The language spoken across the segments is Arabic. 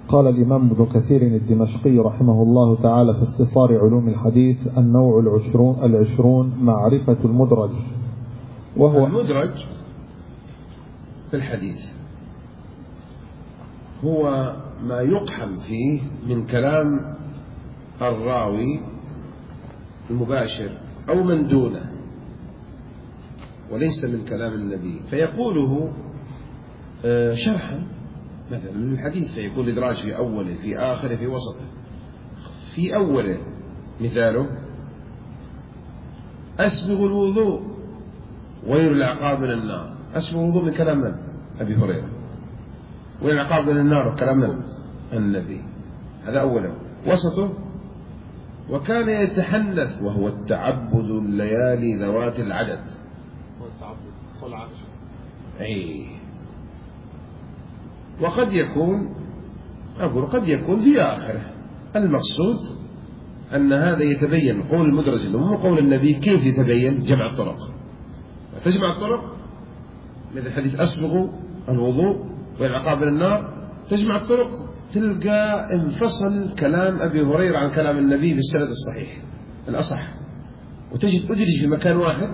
قال الإمام ابن كثير الدمشقي رحمه الله تعالى في اختصار علوم الحديث: النوع العشرون معرفة المدرج، وهو المدرج في الحديث هو ما يقحم فيه من كلام الراوي المباشر أو من دونه وليس من كلام النبي، فيقوله شرحا مثلا للحديث، فيكون إدراج في أوله في آخره في وسطه. في أوله مثاله: أسبغ الوضوء ويل العقاب من النار. أسبغ الوضوء من كلام من؟ أبي هريرة. ويل العقاب من النار كلام من؟ النبي. هذا أوله. وسطه: وكان يتحنث، وهو التعبد الليالي ذوات العدد، وقد يكون قد يكون في آخره. المقصود أن هذا يتبين قول المدرج مو قول النبي. كيف يتبين؟ جمع الطرق. تجمع الطرق مثل حديث أسبغ الوضوء والعقاب من النار، تجمع الطرق تلقى انفصل كلام أبي هريرة عن كلام النبي بالسند الصحيح الأصح، وتجد أدرج في مكان واحد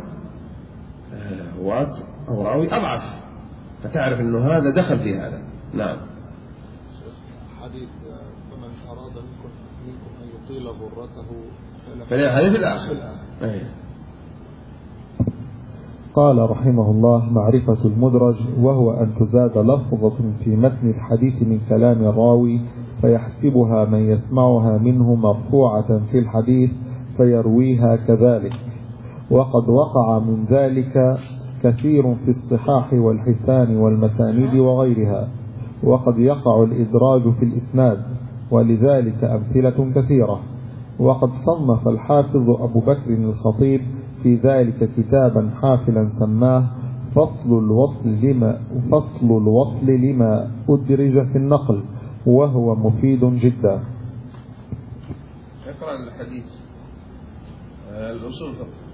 أو راوي أضعف، فتعرف أنه هذا دخل في هذا. نعم. حديث: فمن أراد منكم أن يطيل ضرته فليحدث في الآخر. قال رحمه الله: معرفة المدرج، وهو أن تزاد لفظة في متن الحديث من كلام الراوي فيحسبها من يسمعها منه مرفوعة في الحديث فيرويها كذلك، وقد وقع من ذلك كثير في الصحاح والحسان والمسانيد وغيرها، وقد يقع الإدراج في الإسناد، ولذلك أمثلة كثيرة. وقد صنف الحافظ أبو بكر الخطيب في ذلك كتابا حافلا سماه فصل الوصل لما أدرج في النقل، وهو مفيد جدا. اقرأ الحديث الأصول الفقه.